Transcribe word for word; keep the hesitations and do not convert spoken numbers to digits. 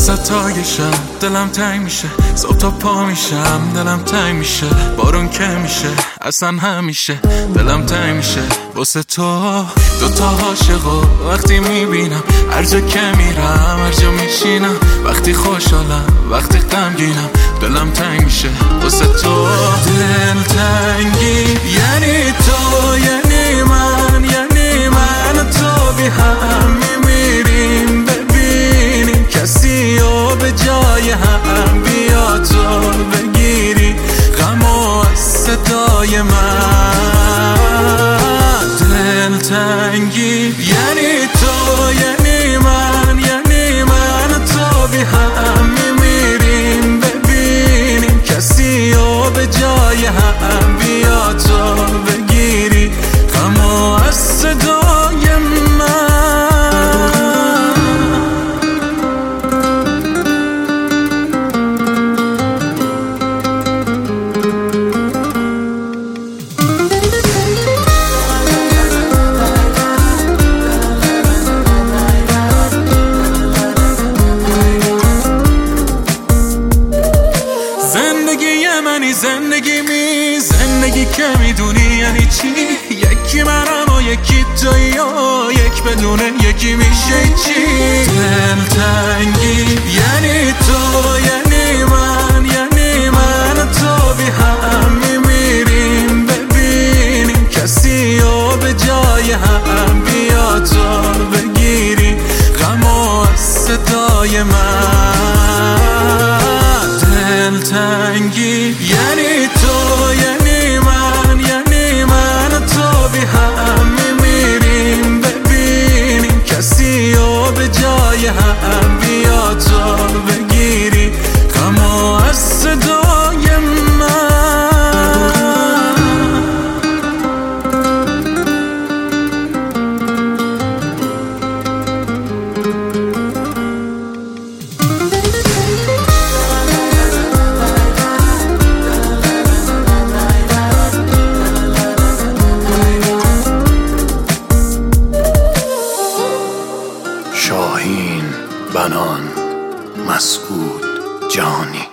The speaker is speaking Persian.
وسط تای شب دلم تنگ میشه، صبح تا پا میشم دلم تنگ میشه، بارون که میشه اصلا همیشه دلم تنگ میشه واسه تو. دوتا عاشقو وقتی میبینم، هر جا که میرم هر جا میشینم، وقتی خوشحالم وقتی غمگینم دلم تنگ میشه واسه تو. دل تنگی یعنی تو، یعنی من، یعنی من تو بی هم میمیریم، ببینیم کسی و به جای هم بیا تو بگیری غمو از صدای من. دل تنگی یعنی تو، یعنی من، یعنی من تو بی هم میمیریم، ببینیم کسی و به جای هم بیا تو بگیری غمو از صدای من. منی زندگی می زندگی که میدونی یعنی چی، یکی منم و یکی تویی و یک بدونه یکی میشه چی. دل تنگی یعنی تو، یعنی من، یعنی من تو بی هم میمیریم، ببینیم کسی و به جای هم بیا تو بگیری غمو از صدای من. دل تنگی یعنی تو، یعنی من، یعنی من تو بی هم میمیریم، ببینیم کسی و به جای هم بیا تو بگیری غمو از صدای من. شاهین بنان، مسعود جانی.